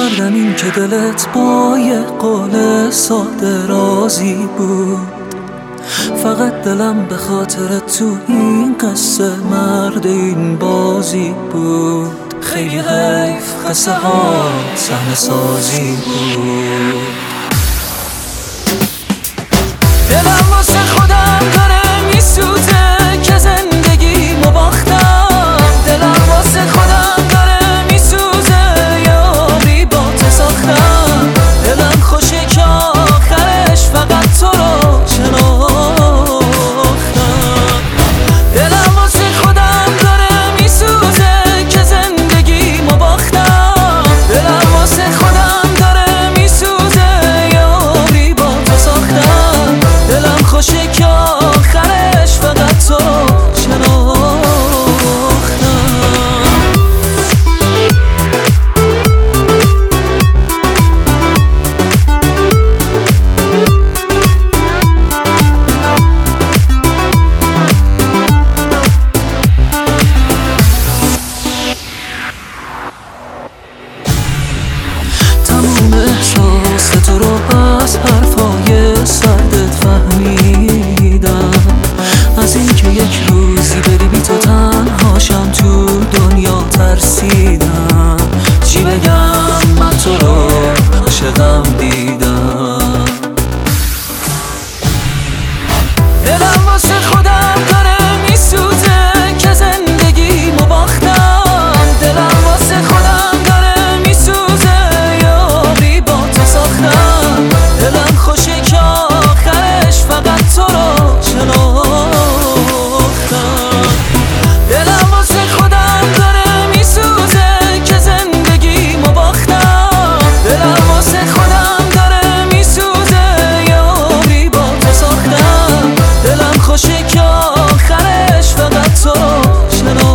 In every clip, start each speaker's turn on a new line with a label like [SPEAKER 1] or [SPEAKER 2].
[SPEAKER 1] کردم این که دلت با یه قول ساده راضی بود. فقط دلم به خاطر تو این قصه مرد این بازی بود. خیلی حیف قصه ها صحنه سازی بود. دلم واسه خودم داره میسوزه که زندگیمو باختم. دلم واسه خودم داره میسوزه یاری با تو ساختم. دلم خوشه که آخرش فقط تو رو شناختم. دلم واسه خودم داره میسوزه که زندگیمو باختم. دلم واسه خودم داره میسوزه یاری با تو ساختم. دلم خوشه که آخرش فقط تو رو شناختم. تموم احساس تو رو از حرفای سردت فهمیدم. از اینکه یک روزی بری بی تو تنهاشم تو دنیا ترسیدم. چی بگم من تو رو عاشقم دیدم. دلم واسه خودم داره میسوزه که زندگیمو باختم. دلم واسه خودم داره میسوزه یاری با تو ساختم. دلم خوشه که آخرش فقط تو رو شناختم. دلم واسه خودم داره میسوزه که زندگیمو باختم. دلم واسه خودم داره میسوزه یاری با تو ساختم. دلم خوشه که آخرش فقط تو رو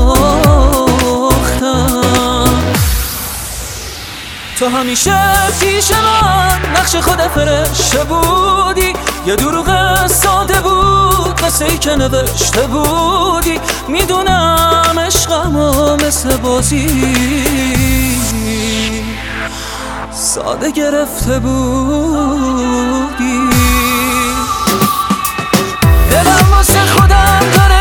[SPEAKER 1] شناختم. تو همیشه پیش من نقش خود فرشته بودی. یه دروغ ساده بود قصه ای که نوشته بودی. میدونم عشقمو مثل بازی ساده گرفته بودی. دلم واسه خودم داره